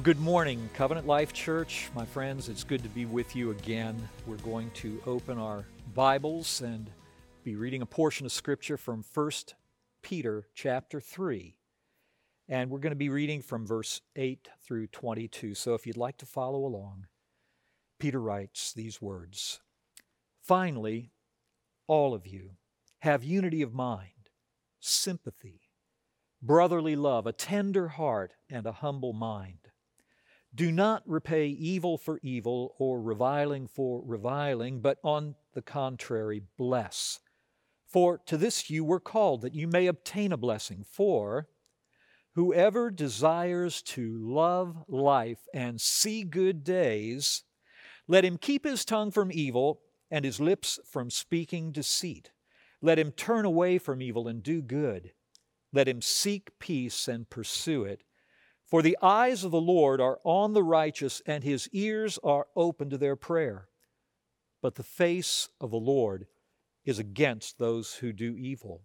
Well, good morning, Covenant Life Church. My friends, it's good to be with you again. We're going to open our Bibles and be reading a portion of Scripture from 1 Peter chapter 3. And we're going to be reading from verse 8 through 22. So if you'd like to follow along, Peter writes these words. Finally, all of you have unity of mind, sympathy, brotherly love, a tender heart, and a humble mind. Do not repay evil for evil or reviling for reviling, but on the contrary, bless. For to this you were called, that you may obtain a blessing. For whoever desires to love life and see good days, let him keep his tongue from evil and his lips from speaking deceit. Let him turn away from evil and do good. Let him seek peace and pursue it. For the eyes of the Lord are on the righteous, and his ears are open to their prayer. But the face of the Lord is against those who do evil.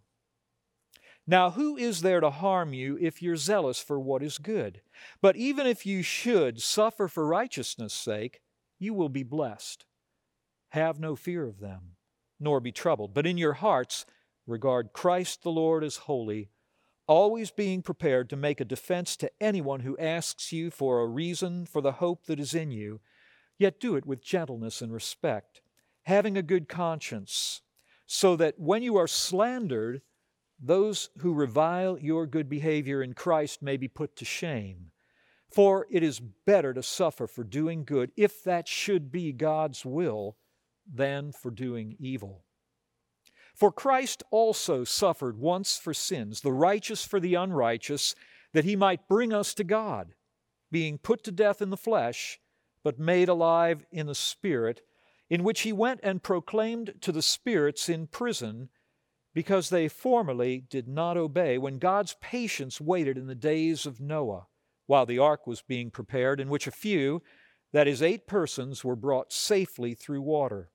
Now who is there to harm you if you're zealous for what is good? But even if you should suffer for righteousness' sake, you will be blessed. Have no fear of them, nor be troubled, but in your hearts regard Christ the Lord as holy, always being prepared to make a defense to anyone who asks you for a reason for the hope that is in you, yet do it with gentleness and respect, having a good conscience, so that when you are slandered, those who revile your good behavior in Christ may be put to shame. For it is better to suffer for doing good, if that should be God's will, than for doing evil. For Christ also suffered once for sins, the righteous for the unrighteous, that he might bring us to God, being put to death in the flesh, but made alive in the Spirit, in which he went and proclaimed to the spirits in prison, because they formerly did not obey, when God's patience waited in the days of Noah, while the ark was being prepared, in which a few, that is 8 persons, were brought safely through water.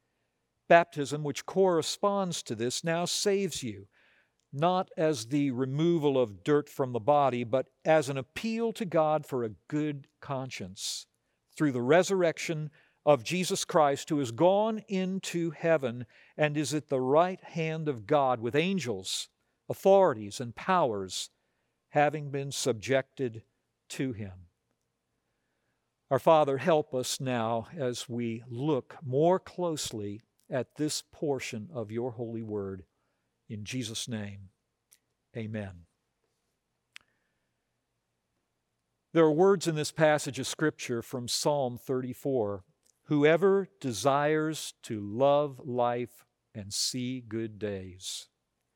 Baptism, which corresponds to this, now saves you, not as the removal of dirt from the body, but as an appeal to God for a good conscience, through the resurrection of Jesus Christ, who has gone into heaven and is at the right hand of God with angels, authorities, and powers, having been subjected to him. Our Father, help us now as we look more closely at this portion of your holy word. In Jesus' name, amen. There are words in this passage of Scripture from Psalm 34. Whoever desires to love life and see good days.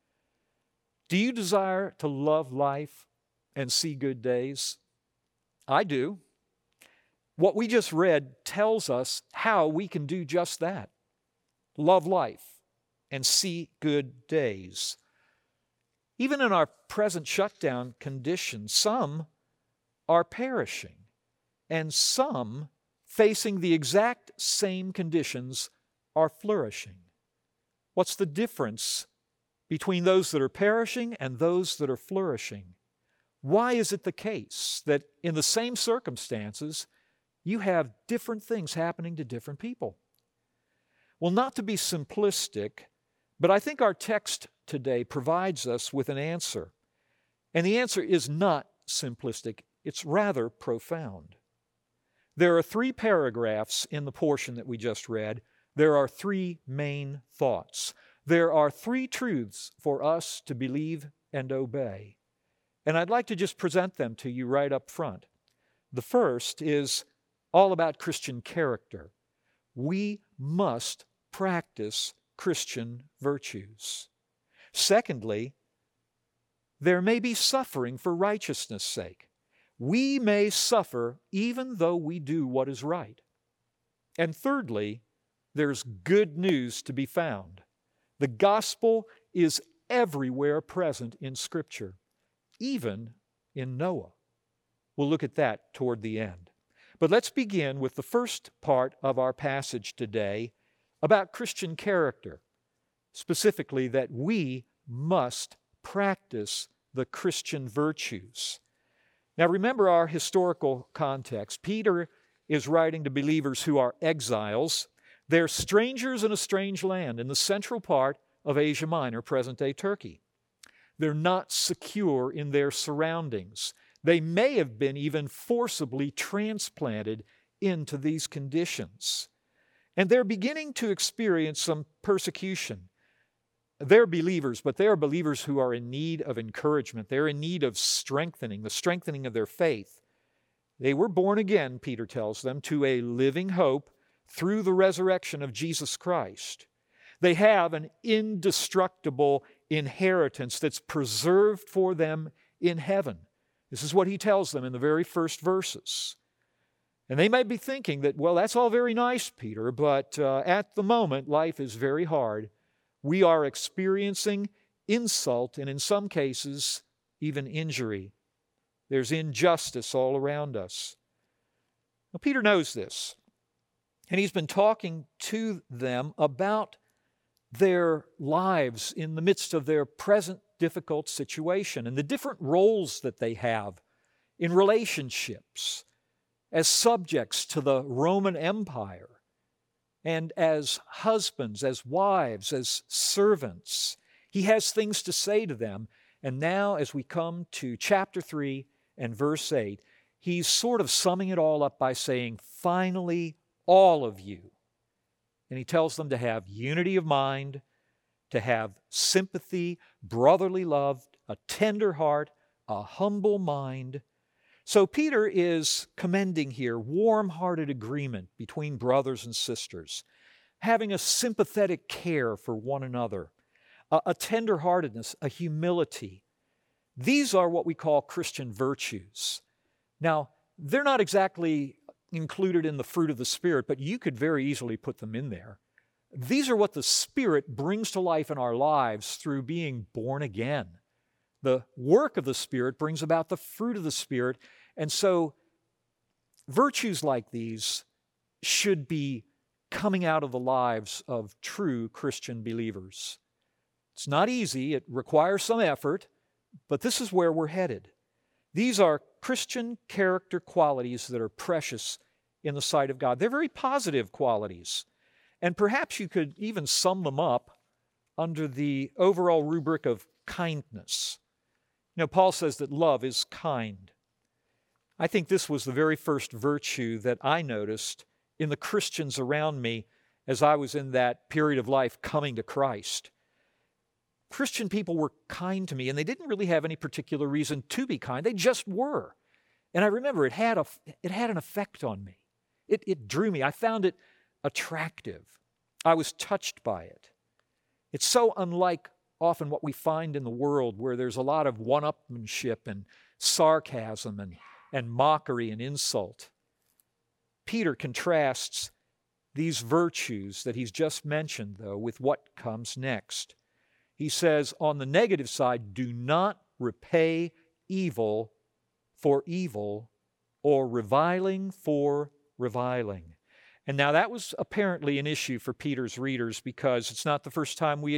Do you desire to love life and see good days? I do. What we just read tells us how we can do just that. Love life and see good days. Even in our present shutdown condition, some are perishing, and some, facing the exact same conditions, are flourishing. What's the difference between those that are perishing and those that are flourishing? Why is it the case that in the same circumstances, you have different things happening to different people? Well, not to be simplistic, but I think our text today provides us with an answer. And the answer is not simplistic, it's rather profound. There are 3 paragraphs in the portion that we just read. There are 3 main thoughts. There are 3 truths for us to believe and obey. And I'd like to just present them to you right up front. The first is all about Christian character. We must practice Christian virtues. Secondly, there may be suffering for righteousness' sake. We may suffer even though we do what is right. And thirdly, there's good news to be found. The gospel is everywhere present in Scripture, even in Noah. We'll look at that toward the end. But let's begin with the first part of our passage today about Christian character, specifically that we must practice the Christian virtues. Now remember our historical context. Peter is writing to believers who are exiles. They're strangers in a strange land in the central part of Asia Minor, present-day Turkey. They're not secure in their surroundings. They may have been even forcibly transplanted into these conditions. And they're beginning to experience some persecution. They're believers, but they are believers who are in need of encouragement. They're in need of strengthening, the strengthening of their faith. They were born again, Peter tells them, to a living hope through the resurrection of Jesus Christ. They have an indestructible inheritance that's preserved for them in heaven. This is what he tells them in the very first verses. And they might be thinking that, well, that's all very nice, Peter, but at the moment, life is very hard. We are experiencing insult and in some cases, even injury. There's injustice all around us. Now, Peter knows this, and he's been talking to them about their lives in the midst of their present difficult situation and the different roles that they have in relationships as subjects to the Roman Empire and as husbands, as wives, as servants. He has things to say to them. And now as we come to chapter 3 and verse 8, he's sort of summing it all up by saying, finally, all of you. And he tells them to have unity of mind, to have sympathy, brotherly love, a tender heart, a humble mind. So Peter is commending here warm-hearted agreement between brothers and sisters, having a sympathetic care for one another, a tender-heartedness, a humility. These are what we call Christian virtues. Now, they're not exactly included in the fruit of the Spirit, but you could very easily put them in there. These are what the Spirit brings to life in our lives through being born again. The work of the Spirit brings about the fruit of the Spirit. And so virtues like these should be coming out of the lives of true Christian believers. It's not easy. It requires some effort, but this is where we're headed. These are Christian character qualities that are precious in the sight of God. They're very positive qualities. And perhaps you could even sum them up under the overall rubric of kindness. You know, Paul says that love is kind. I think this was the very first virtue that I noticed in the Christians around me as I was in that period of life coming to Christ. Christian people were kind to me, and they didn't really have any particular reason to be kind. They just were. And I remember it had an effect on me. It drew me. I found it attractive. I was touched by it. It's so unlike often what we find in the world where there's a lot of one-upmanship and sarcasm and mockery and insult. Peter contrasts these virtues that he's just mentioned, though, with what comes next. He says, on the negative side, do not repay evil for evil or reviling for reviling. And now that was apparently an issue for Peter's readers because it's not the first time we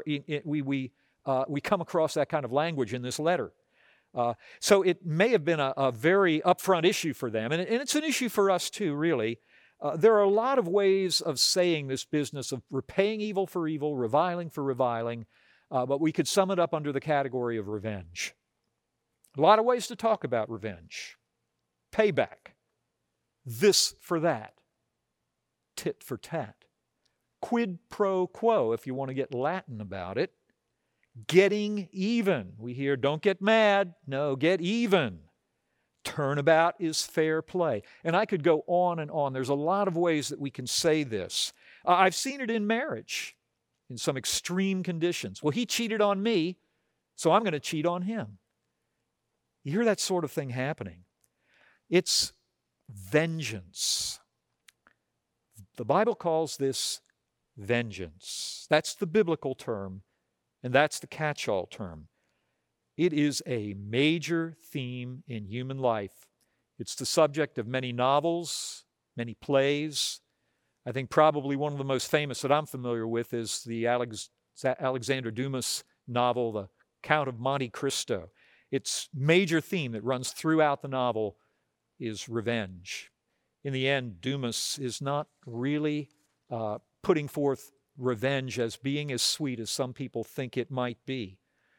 come across that kind of language in this letter. So it may have been a very upfront issue for them, and it's an issue for us too, really. There are a lot of ways of saying this business of repaying evil for evil, reviling for reviling, but we could sum it up under the category of revenge. A lot of ways to talk about revenge. Payback. This for that. Tit for tat. Quid pro quo, if you want to get Latin about it. Getting even. We hear, don't get mad. No, get even. Turnabout is fair play. And I could go on and on. There's a lot of ways that we can say this. I've seen it in marriage in some extreme conditions. Well, he cheated on me, so I'm going to cheat on him. You hear that sort of thing happening. It's vengeance. The Bible calls this vengeance. That's the biblical term, and that's the catch-all term. It is a major theme in human life. It's the subject of many novels, many plays. I think probably one of the most famous that I'm familiar with is the Alexander Dumas novel, The Count of Monte Cristo. its major theme that runs throughout the novel is revenge. In the end, Dumas is not really putting forth revenge as being as sweet as some people think it might be.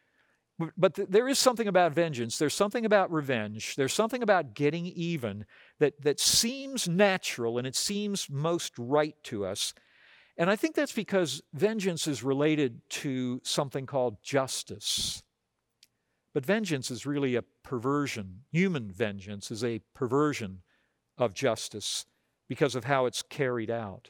But there is something about vengeance. There's something about revenge. There's something about getting even that seems natural and it seems most right to us. And I think that's because vengeance is related to something called justice. But vengeance is really a perversion. Human vengeance is a perversion of justice because of how it's carried out.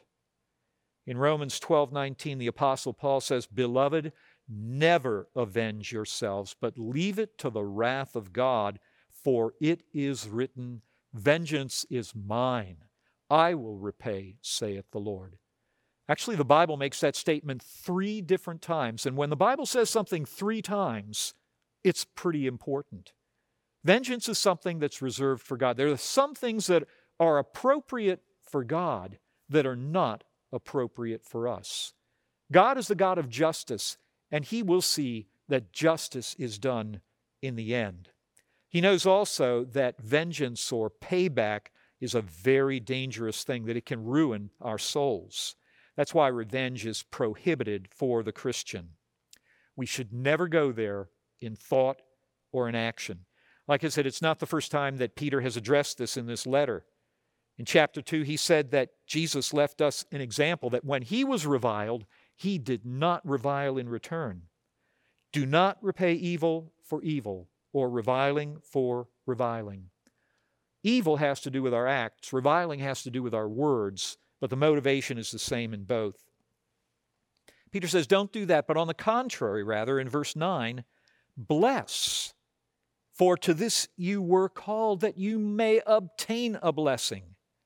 In Romans 12:19, the Apostle Paul says, "Beloved, never avenge yourselves, but leave it to the wrath of God, for it is written, 'Vengeance is mine. I will repay, saith the Lord.'" Actually, the Bible makes that statement 3 different times. And when the Bible says something 3 times, it's pretty important. Vengeance is something that's reserved for God. There are some things that are appropriate for God that are not appropriate for us. God is the God of justice, and He will see that justice is done in the end. He knows also that vengeance or payback is a very dangerous thing, that it can ruin our souls. That's why revenge is prohibited for the Christian. We should never go there in thought or in action. Like I said, it's not the first time that Peter has addressed this in this letter. In chapter 2, he said that Jesus left us an example that when He was reviled, He did not revile in return. Do not repay evil for evil or reviling for reviling. Evil has to do with our acts. Reviling has to do with our words, but the motivation is the same in both. Peter says, don't do that, but on the contrary, rather, in verse 9, bless, for to this you were called, that you may obtain a blessing.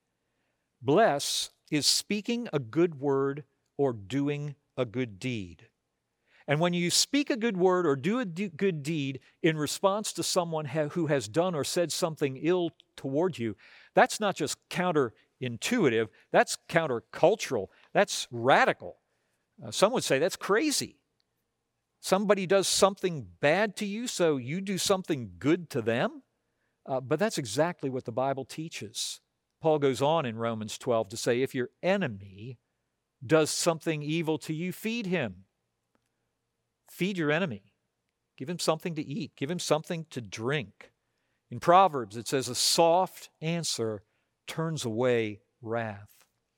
Bless is speaking a good word or doing a good deed. And when you speak a good word or do a good deed in response to someone who has done or said something ill toward you, that's not just counterintuitive, that's countercultural, that's radical. Some would say that's crazy. Somebody does something bad to you, so you do something good to them? But that's exactly what the Bible teaches. Paul goes on in Romans 12 to say, if your enemy does something evil to you, feed him. Feed your enemy. Give him something to eat. Give him something to drink. In Proverbs, it says, a soft answer turns away wrath.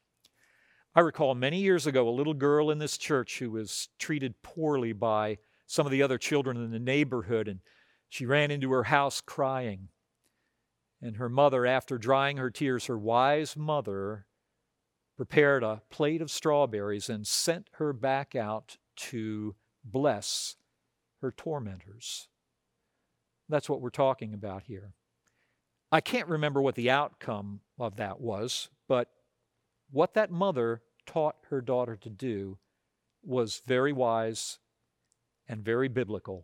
I recall many years ago a little girl in this church who was treated poorly by some of the other children in the neighborhood, and she ran into her house crying. And her mother, after drying her tears, her wise mother prepared a plate of strawberries and sent her back out to bless her tormentors. That's what we're talking about here. I can't remember what the outcome of that was, but what that mother taught her daughter to do was very wise and very biblical.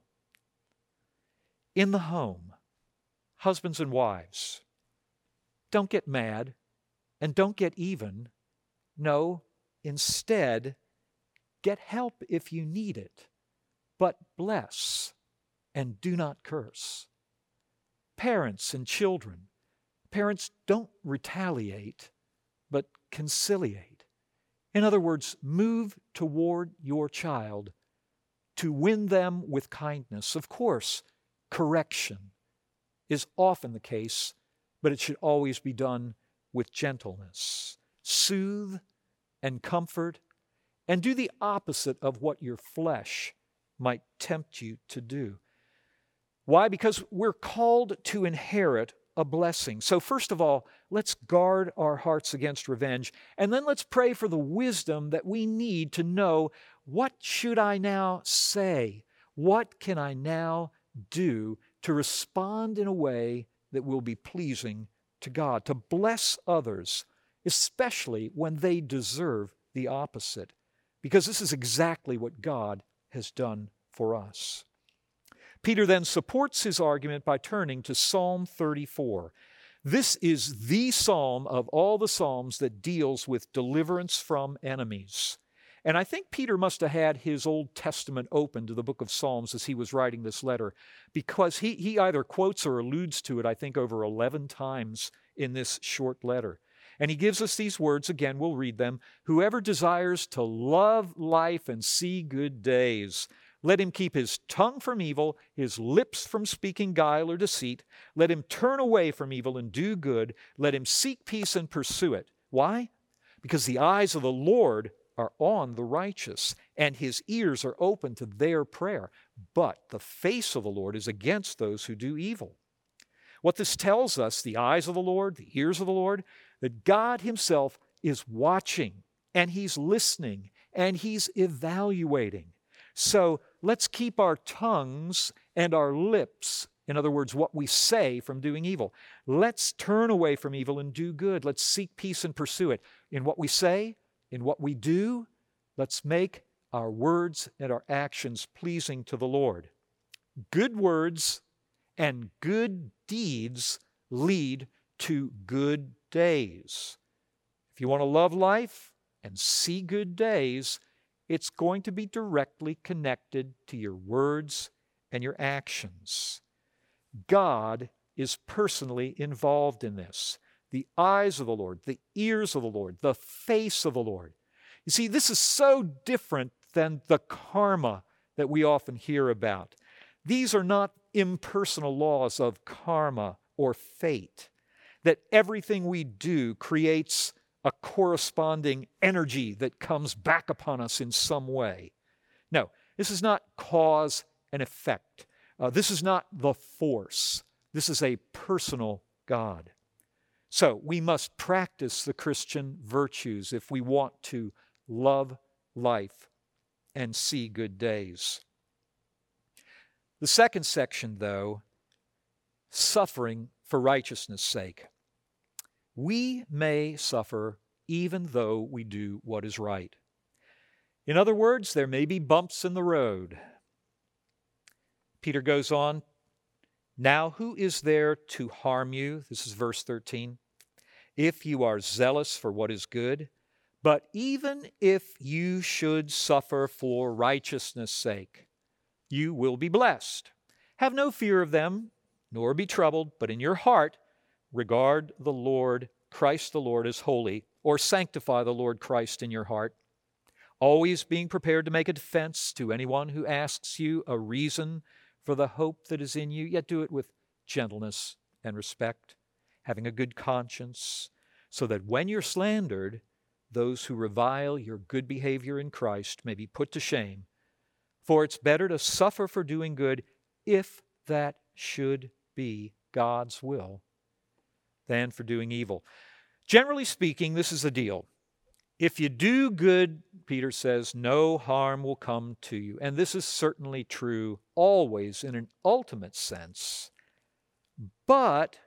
In the home, husbands and wives, don't get mad and don't get even. No, instead, get help if you need it, but bless and do not curse. Parents and children, parents don't retaliate, but conciliate. In other words, move toward your child to win them with kindness. Of course, correction is often the case, but it should always be done with gentleness. Soothe and comfort, and do the opposite of what your flesh might tempt you to do. Why? Because we're called to inherit a blessing. So first of all, let's guard our hearts against revenge, and then let's pray for the wisdom that we need to know, what should I now say? What can I now do to respond in a way that will be pleasing to God, to bless others, especially when they deserve the opposite, because this is exactly what God has done for us. Peter then supports his argument by turning to Psalm 34. This is the psalm of all the psalms that deals with deliverance from enemies. And I think Peter must have had his Old Testament open to the book of Psalms as he was writing this letter, because he either quotes or alludes to it, I think, over 11 times in this short letter. And he gives us these words, again, we'll read them. Whoever desires to love life and see good days, let him keep his tongue from evil, his lips from speaking guile or deceit. Let him turn away from evil and do good. Let him seek peace and pursue it. Why? Because the eyes of the Lord are on the righteous, and his ears are open to their prayer. But the face of the Lord is against those who do evil. What this tells us, the eyes of the Lord, the ears of the Lord, that God himself is watching, and he's listening, and he's evaluating. So let's keep our tongues and our lips, in other words, what we say, from doing evil. Let's turn away from evil and do good. Let's seek peace and pursue it. In what we say, in what we do, let's make our words and our actions pleasing to the Lord. Good words and good deeds lead to good days. If you want to love life and see good days, it's going to be directly connected to your words and your actions. God is personally involved in this. The eyes of the Lord, the ears of the Lord, the face of the Lord. You see, this is so different than the karma that we often hear about. These are not impersonal laws of karma or fate, that everything we do creates a corresponding energy that comes back upon us in some way. No, this is not cause and effect. This is not the force. This is a personal God. So we must practice the Christian virtues if we want to love life and see good days. The second section, though, suffering for righteousness' sake. We may suffer even though we do what is right. In other words, there may be bumps in the road. Peter goes on, now who is there to harm you? This is verse 13. If you are zealous for what is good, but even if you should suffer for righteousness' sake, you will be blessed. Have no fear of them, nor be troubled, but in your heart regard the Lord, Christ the Lord, as holy, or sanctify the Lord Christ in your heart, always being prepared to make a defense to anyone who asks you a reason for the hope that is in you, yet do it with gentleness and respect, having a good conscience, so that when you're slandered, those who revile your good behavior in Christ may be put to shame. For it's better to suffer for doing good, if that should be God's will, than for doing evil. Generally speaking, this is the deal. If you do good, Peter says, no harm will come to you. And this is certainly true always in an ultimate sense. But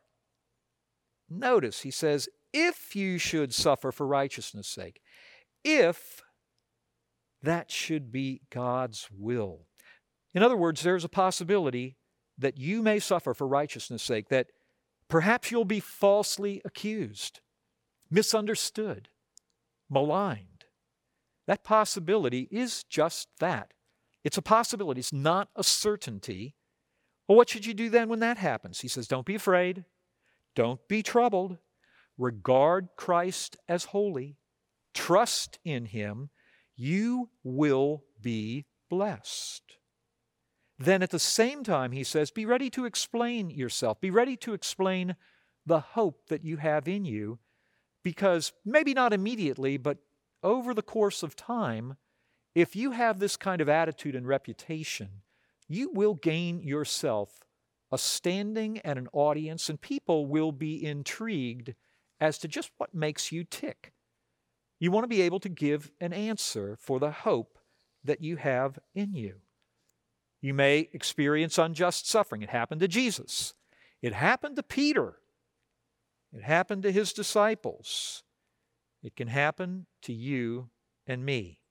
notice, he says, if you should suffer for righteousness' sake, if that should be God's will. In other words, there's a possibility that you may suffer for righteousness' sake, that perhaps you'll be falsely accused, misunderstood, maligned. That possibility is just that. It's a possibility. It's not a certainty. Well, what should you do then when that happens? He says, don't be afraid. Don't be troubled. Regard Christ as holy. Trust in him. You will be blessed. Then at the same time, he says, be ready to explain yourself. Be ready to explain the hope that you have in you, because maybe not immediately, but over the course of time, if you have this kind of attitude and reputation, you will gain yourself a standing and an audience, and people will be intrigued as to just what makes you tick. You want to be able to give an answer for the hope that you have in you. You may experience unjust suffering. It happened to Jesus. It happened to Peter. It happened to his disciples. It can happen to you and me.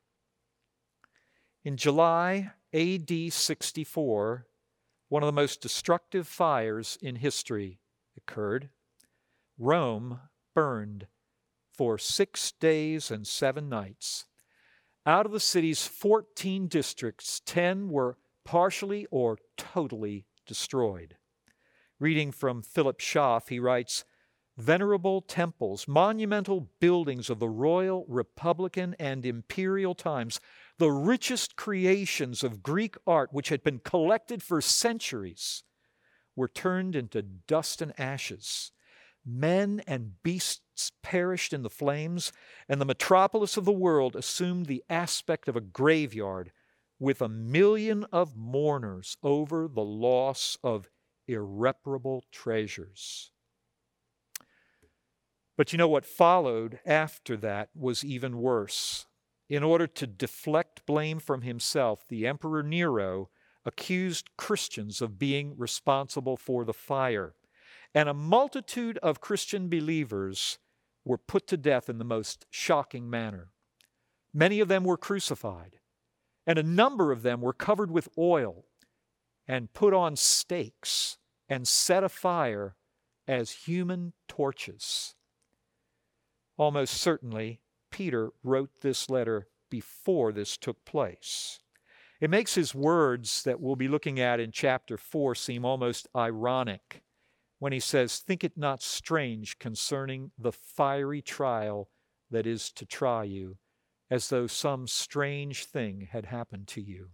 In July AD 64, one of the most destructive fires in history occurred. Rome burned for 6 days and 7 nights. Out of the city's 14 districts, 10 were partially or totally destroyed. Reading from Philip Schaff, he writes, "Venerable temples, monumental buildings of the royal, republican, and imperial times, the richest creations of Greek art which had been collected for centuries, were turned into dust and ashes. Men and beasts perished in the flames, and the metropolis of the world assumed the aspect of a graveyard with 1,000,000 of mourners over the loss of irreparable treasures." But you know what followed after that was even worse. In order to deflect blame from himself, the Emperor Nero accused Christians of being responsible for the fire. And a multitude of Christian believers were put to death in the most shocking manner. Many of them were crucified, and a number of them were covered with oil and put on stakes and set afire as human torches. Almost certainly, Peter wrote this letter before this took place. It makes his words that we'll be looking at in chapter 4 seem almost ironic when he says, "Think it not strange concerning the fiery trial that is to try you, as though some strange thing had happened to you."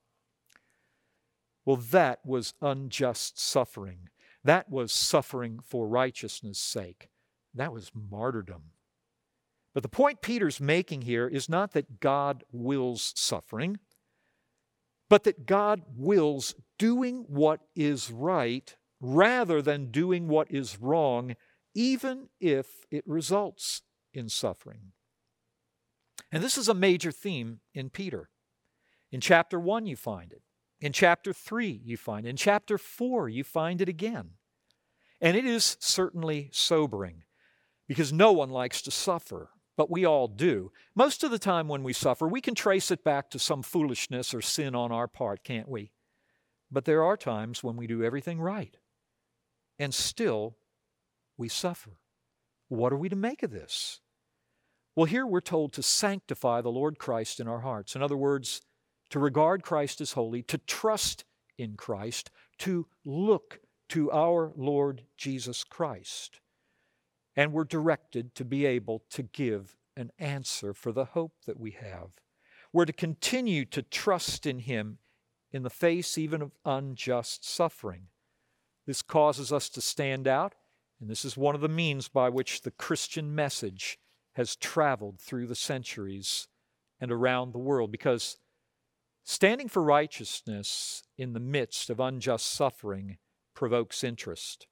Well, that was unjust suffering. That was suffering for righteousness' sake. That was martyrdom. But the point Peter's making here is not that God wills suffering, but that God wills doing what is right rather than doing what is wrong, even if it results in suffering. And this is a major theme in Peter. In chapter 1, you find it. In chapter 3, you find it. In chapter 4, you find it again. And it is certainly sobering, because no one likes to suffer, but we all do. Most of the time when we suffer, we can trace it back to some foolishness or sin on our part, can't we? But there are times when we do everything right, and still we suffer. What are we to make of this? Well, here we're told to sanctify the Lord Christ in our hearts. In other words, to regard Christ as holy, to trust in Christ, to look to our Lord Jesus Christ. And we're directed to be able to give an answer for the hope that we have. We're to continue to trust in Him in the face even of unjust suffering. This causes us to stand out, and this is one of the means by which the Christian message has traveled through the centuries and around the world, because standing for righteousness in the midst of unjust suffering provokes interest.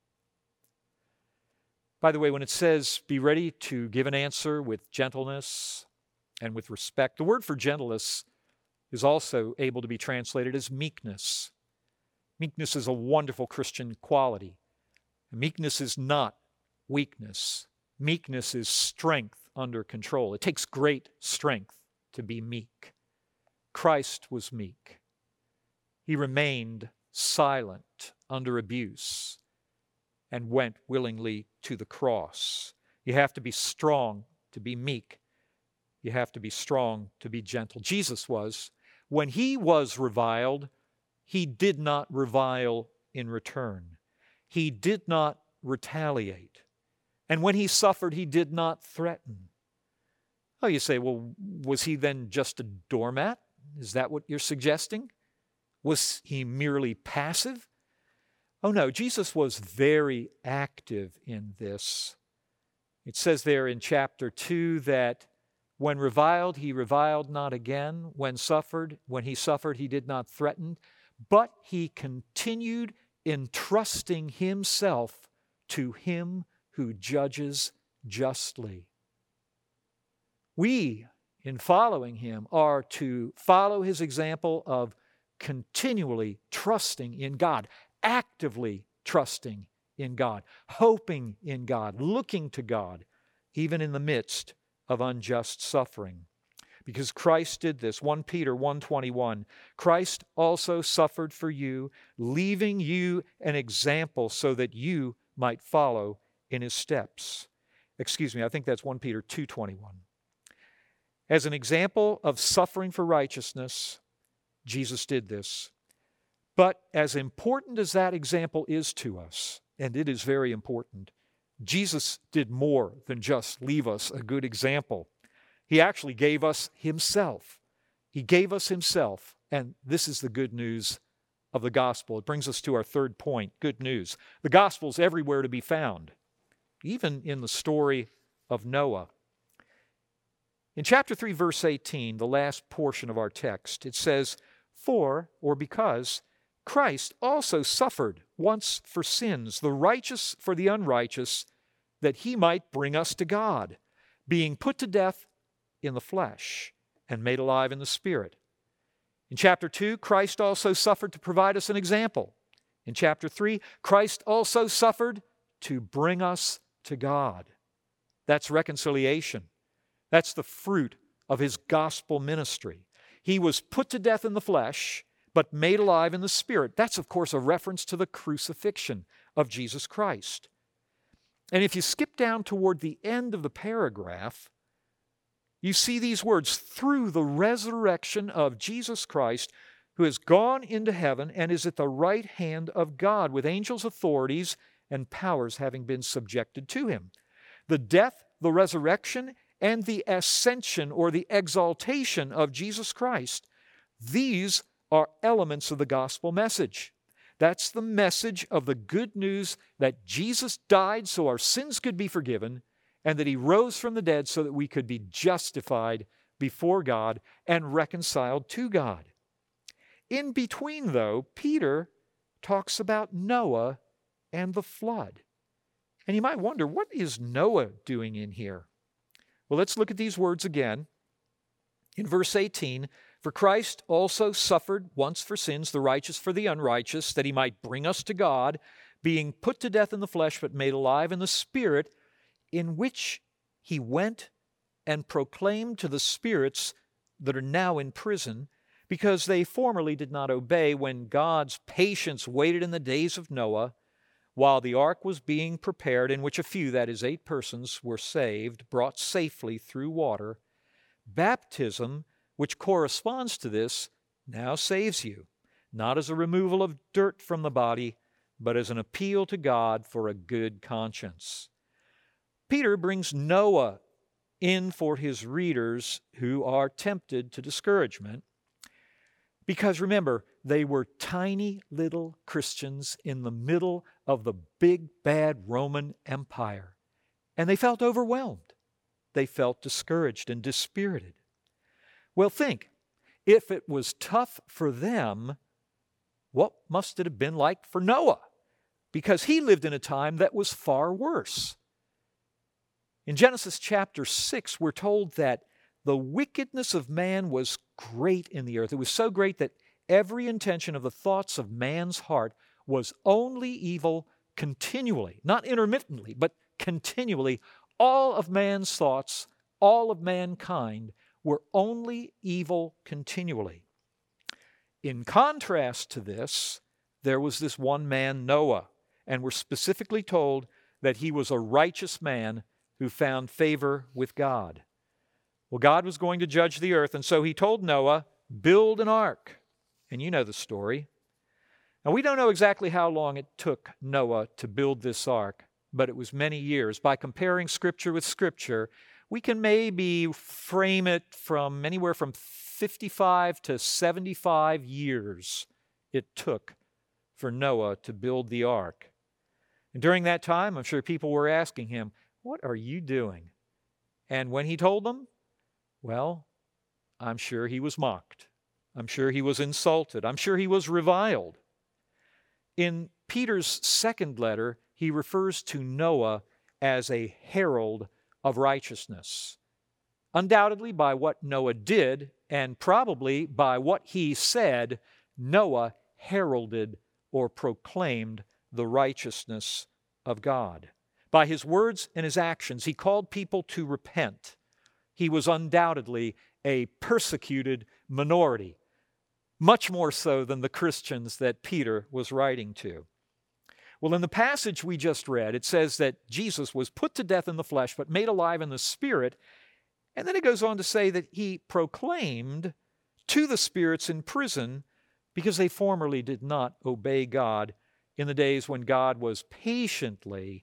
By the way, when it says, "Be ready to give an answer with gentleness and with respect," the word for gentleness is also able to be translated as meekness. Meekness is a wonderful Christian quality. Meekness is not weakness. Meekness is strength under control. It takes great strength to be meek. Christ was meek. He remained silent under abuse and went willingly to the cross. You have to be strong to be meek. You have to be strong to be gentle. Jesus was. When He was reviled, He did not revile in return. He did not retaliate. And when He suffered, He did not threaten. Oh, you say, well, was He then just a doormat? Is that what you're suggesting? Was He merely passive? Oh no, Jesus was very active in this. It says there in chapter 2 that when reviled, He reviled not again. When He suffered, He did not threaten, but He continued entrusting Himself to Him who judges justly. We, in following Him, are to follow His example of continually trusting in God, actively trusting in God, hoping in God, looking to God, even in the midst of unjust suffering. Because Christ did this. 1 Peter 1:21, Christ also suffered for you, leaving you an example so that you might follow in His steps. I think that's 1 Peter 2:21. As an example of suffering for righteousness, Jesus did this. But as important as that example is to us, and it is very important, Jesus did more than just leave us a good example. He actually gave us Himself. He gave us Himself, and this is the good news of the gospel. It brings us to our third point, good news. The gospel is everywhere to be found, even in the story of Noah. In chapter 3, verse 18, the last portion of our text, it says, "For, or because, Christ also suffered once for sins, the righteous for the unrighteous, that He might bring us to God, being put to death in the flesh and made alive in the Spirit." In chapter 2, Christ also suffered to provide us an example. In chapter 3, Christ also suffered to bring us to God. That's reconciliation. That's the fruit of His gospel ministry. He was put to death in the flesh, but made alive in the Spirit. That's, of course, a reference to the crucifixion of Jesus Christ. And if you skip down toward the end of the paragraph, you see these words, "through the resurrection of Jesus Christ, who has gone into heaven and is at the right hand of God, with angels, authorities, and powers having been subjected to Him." The death, the resurrection, and the ascension or the exaltation of Jesus Christ, these are elements of the gospel message. That's the message of the good news that Jesus died so our sins could be forgiven, and that He rose from the dead so that we could be justified before God and reconciled to God. In between, though, Peter talks about Noah and the flood. And you might wonder, what is Noah doing in here? Well, let's look at these words again. In verse 18, "For Christ also suffered once for sins, the righteous for the unrighteous, that He might bring us to God, being put to death in the flesh, but made alive in the Spirit, in which He went and proclaimed to the spirits that are now in prison, because they formerly did not obey when God's patience waited in the days of Noah, while the ark was being prepared, in which a few, that is 8 persons, were saved, brought safely through water. Baptism, which corresponds to this, now saves you, not as a removal of dirt from the body, but as an appeal to God for a good conscience." Peter brings Noah in for his readers who are tempted to discouragement, because remember, they were tiny little Christians in the middle of the big bad Roman Empire, and they felt overwhelmed. They felt discouraged and dispirited. Well, think, if it was tough for them, what must it have been like for Noah? Because he lived in a time that was far worse. In Genesis chapter 6, we're told that the wickedness of man was great in the earth. It was so great that every intention of the thoughts of man's heart was only evil continually, not intermittently, but continually. All of man's thoughts, all of mankind, were only evil continually. In contrast to this, there was this one man, Noah, and we're specifically told that he was a righteous man who found favor with God. Well, God was going to judge the earth, and so He told Noah, "Build an ark." And you know the story. Now, we don't know exactly how long it took Noah to build this ark, but it was many years. By comparing Scripture with Scripture, we can maybe frame it from anywhere from 55 to 75 years it took for Noah to build the ark. And during that time, I'm sure people were asking him, "What are you doing?" And when he told them, well, I'm sure he was mocked. I'm sure he was insulted. I'm sure he was reviled. In Peter's second letter, he refers to Noah as a herald of righteousness. Undoubtedly, by what Noah did, and probably by what he said, Noah heralded or proclaimed the righteousness of God. By his words and his actions, he called people to repent. He was undoubtedly a persecuted minority, much more so than the Christians that Peter was writing to. Well, in the passage we just read, it says that Jesus was put to death in the flesh, but made alive in the Spirit. And then it goes on to say that he proclaimed to the spirits in prison because they formerly did not obey God in the days when God was patiently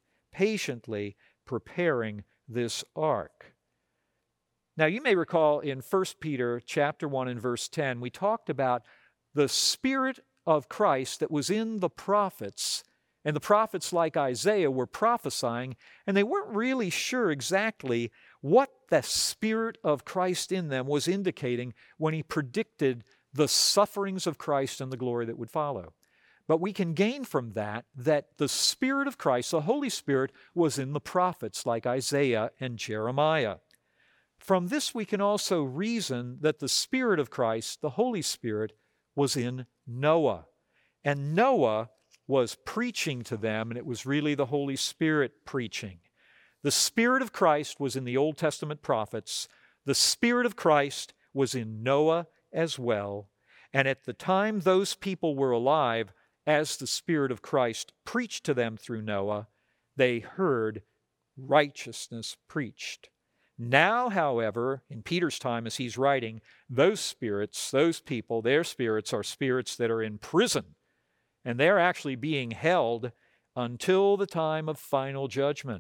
preparing this ark. Now, you may recall in 1 Peter chapter 1 and verse 10, we talked about the Spirit of Christ that was in the prophets. And the prophets like Isaiah were prophesying, and they weren't really sure exactly what the Spirit of Christ in them was indicating when he predicted the sufferings of Christ and the glory that would follow. But we can gain from that the Spirit of Christ, the Holy Spirit, was in the prophets like Isaiah and Jeremiah. From this we can also reason that the Spirit of Christ, the Holy Spirit, was in Noah. And Noah was preaching to them, and it was really the Holy Spirit preaching. The Spirit of Christ was in the Old Testament prophets. The Spirit of Christ was in Noah as well. And at the time those people were alive, as the Spirit of Christ preached to them through Noah, they heard righteousness preached. Now, however, in Peter's time as he's writing, those spirits, those people, their spirits are spirits that are in prison. And they're actually being held until the time of final judgment.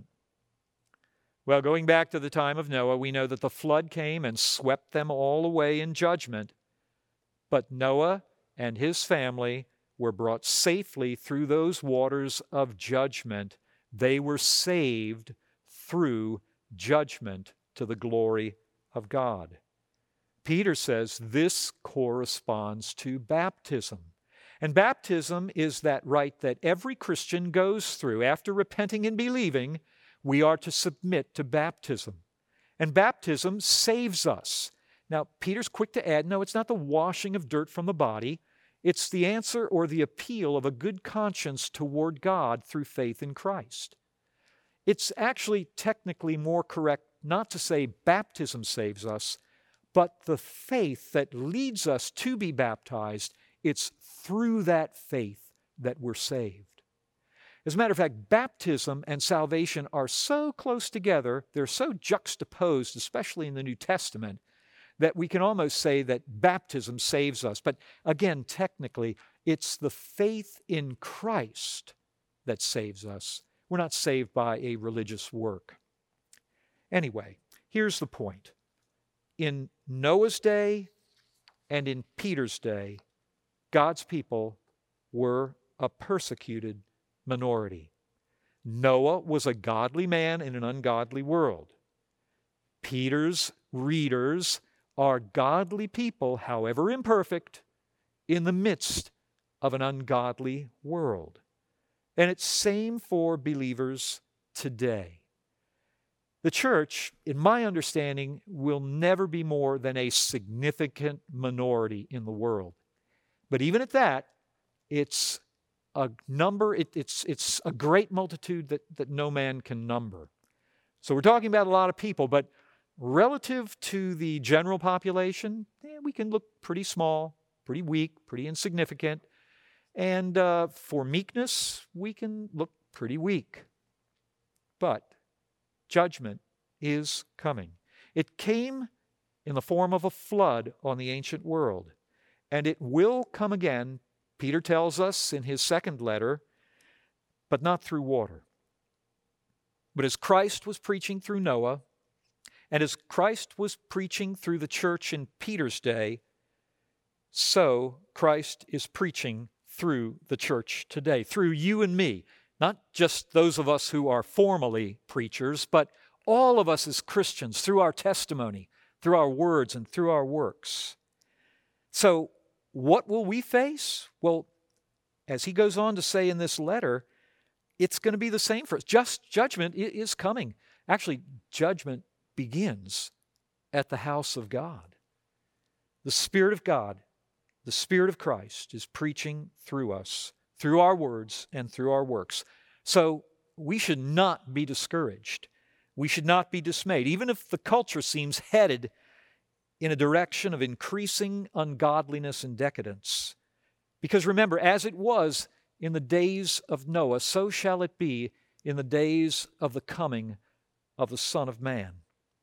Well, going back to the time of Noah, we know that the flood came and swept them all away in judgment. But Noah and his family were brought safely through those waters of judgment. They were saved through judgment to the glory of God. Peter says this corresponds to baptism. And baptism is that rite that every Christian goes through. After repenting and believing, we are to submit to baptism. And baptism saves us. Now, Peter's quick to add, no, it's not the washing of dirt from the body. It's the answer or the appeal of a good conscience toward God through faith in Christ. It's actually technically more correct not to say baptism saves us, but the faith that leads us to be baptized, it's through that faith that we're saved. As a matter of fact, baptism and salvation are so close together, they're so juxtaposed, especially in the New Testament, that we can almost say that baptism saves us. But again, technically, it's the faith in Christ that saves us. We're not saved by a religious work. Anyway, here's the point. In Noah's day and in Peter's day, God's people were a persecuted minority. Noah was a godly man in an ungodly world. Peter's readers are godly people, however imperfect, in the midst of an ungodly world. And it's same for believers today. The church, in my understanding, will never be more than a significant minority in the world. But even at that, it's a number, it's a great multitude that no man can number. So we're talking about a lot of people, but relative to the general population, we can look pretty small, pretty weak, pretty insignificant. And for meekness, we can look pretty weak. But judgment is coming. It came in the form of a flood on the ancient world, and it will come again, Peter tells us in his second letter, but not through water. But as Christ was preaching through Noah, and as Christ was preaching through the church in Peter's day, so Christ is preaching through the church today, through you and me. Not just those of us who are formally preachers, but all of us as Christians, through our testimony, through our words, and through our works. So, what will we face? Well, as he goes on to say in this letter, it's going to be the same for us. Just judgment is coming. Actually, judgment begins at the house of God. The Spirit of God, the Spirit of Christ, is preaching through us, through our words and through our works. So we should not be discouraged. We should not be dismayed, even if the culture seems headed in a direction of increasing ungodliness and decadence. Because remember, as it was in the days of Noah, so shall it be in the days of the coming of the Son of Man.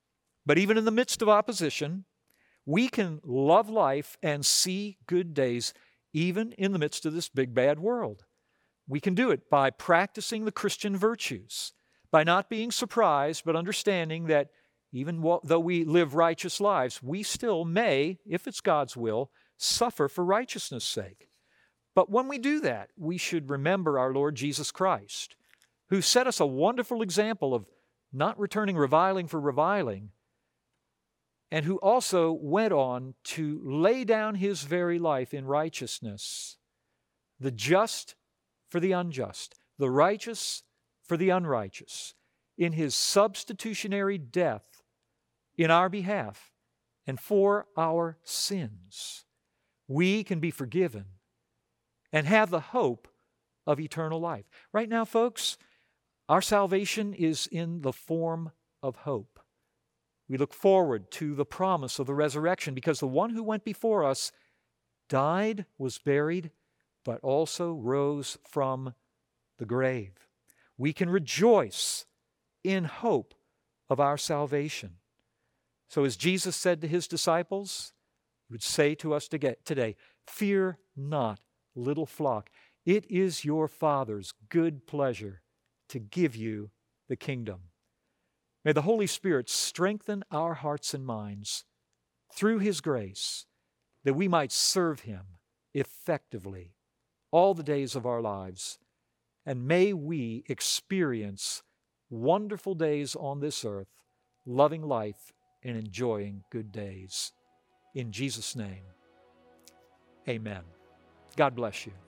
But even in the midst of opposition, we can love life and see good days even in the midst of this big bad world. We can do it by practicing the Christian virtues, by not being surprised, but understanding that even though we live righteous lives, we still may, if it's God's will, suffer for righteousness' sake. But when we do that, we should remember our Lord Jesus Christ, who set us a wonderful example of not returning reviling for reviling, and who also went on to lay down His very life in righteousness, the just for the unjust, the righteous for the unrighteous, in His substitutionary death in our behalf and for our sins. We can be forgiven and have the hope of eternal life. Right now, folks, our salvation is in the form of hope. We look forward to the promise of the resurrection because the one who went before us died, was buried, but also rose from the grave. We can rejoice in hope of our salvation. So as Jesus said to His disciples, He would say to us today, "Fear not, little flock. It is your Father's good pleasure to give you the kingdom." May the Holy Spirit strengthen our hearts and minds through His grace that we might serve Him effectively all the days of our lives. And may we experience wonderful days on this earth, loving life and enjoying good days. In Jesus' name, amen. God bless you.